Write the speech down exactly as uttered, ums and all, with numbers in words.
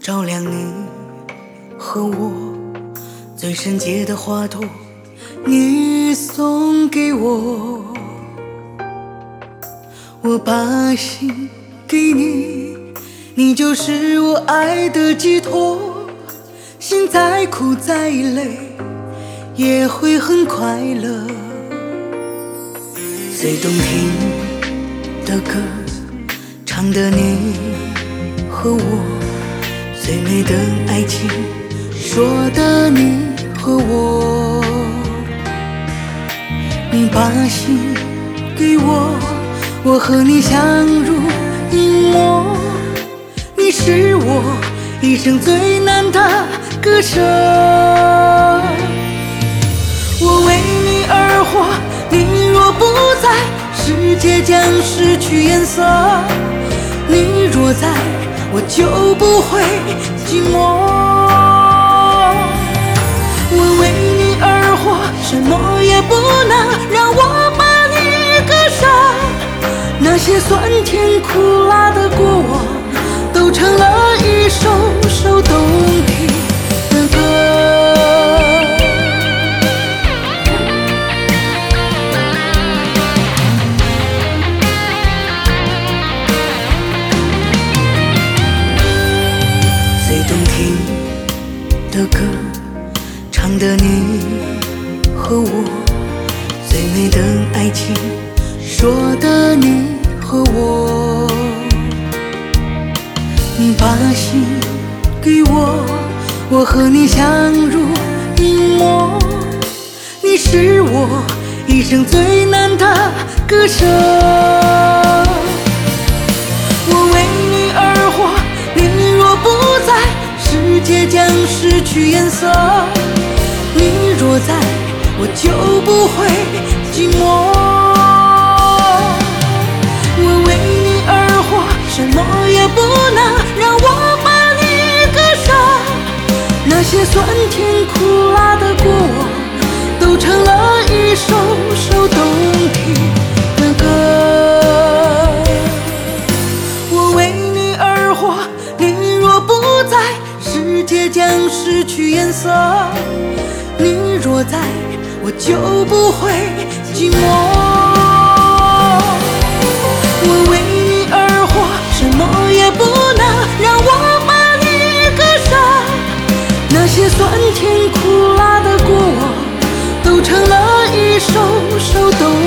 照亮你和我最深结的花朵，你送给我，我把心给你，你就是我爱的寄托。心再苦再累也会很快乐。最动听的歌，唱的你和我，最美的爱情，说的你和我。你把心给我，我和你相濡以沫，你是我一生最难的割舍。我为你而活，你若不在，世界将失去颜色。你若在，我就不会寂寞。我为你而活，什么也不能让我把你割舍。那些酸甜苦辣的过往，都成了一首首动听的歌。最动听的歌，唱的你和我，最美的爱情，说的你和我。你把心给我，我和你相濡以沫，你是我一生最难的割舍。我为你而活，你若不在，世界将失去颜色。你若在，我就不会寂寞。我为你而活，什么也不能让我把你割舍。那些酸甜苦辣的过往，都成了一首首动听的歌。我为你而活，你若不在，世界将失去颜色。你若在，我就不会寂寞。我为你而活，什么也不能让我把你割舍。那些酸甜苦辣的过往，都成了一首首动